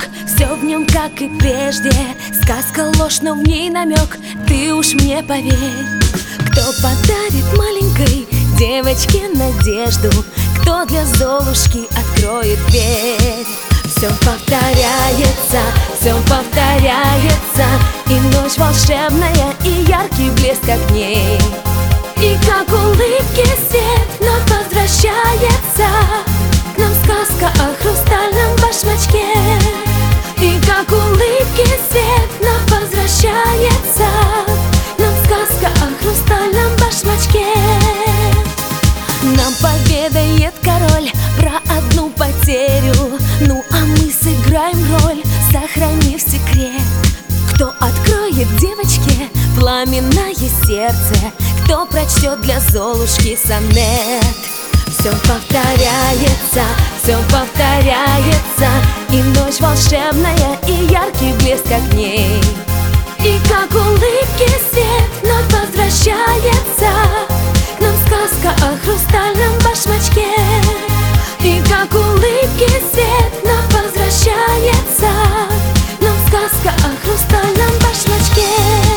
огонек, все в нем как и прежде. Сказка ложь, но в ней намек, ты уж мне поверь. Кто подарит маленькой девочке надежду, кто для Золушки откроет дверь? Все повторяется, и ночь волшебная, и яркий блеск огней. И как улыбки свет вновь возвращается к нам сказка о хрустальном башмачке. И как улыбки свет вновь возвращается к нам сказка о хрустальном башмачке. Нам поведает король про одну потерю, ну а мы сыграем роль, сохранив секрет. Кто откроет девочке пламенное сердце, кто прочтет для Золушки сонет? Все повторяется, и ночь волшебная, и яркий блеск огней. И как улыбки свет вновь возвращается к нам сказка о хрустальном башмачке. И как улыбки свет вновь возвращается к нам сказка о хрустальном башмачке.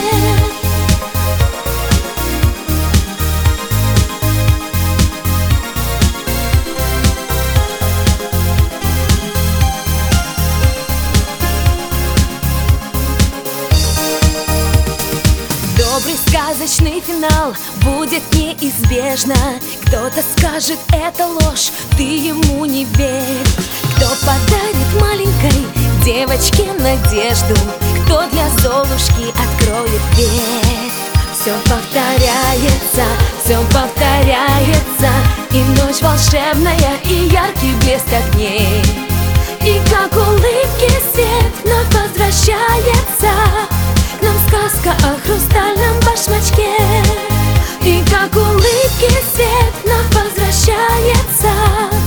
Добрый сказочный финал будет неизбежно. Кто-то скажет, это ложь, ты ему не верь. Кто подарит маленькой девочке надежду, кто для Золушки откроет дверь? Все повторяется, и ночь волшебная, и яркий блеск огней. И как улыбки свет вновь возвращается к нам сказка о хрустальном башмачке. И как улыбки свет вновь возвращается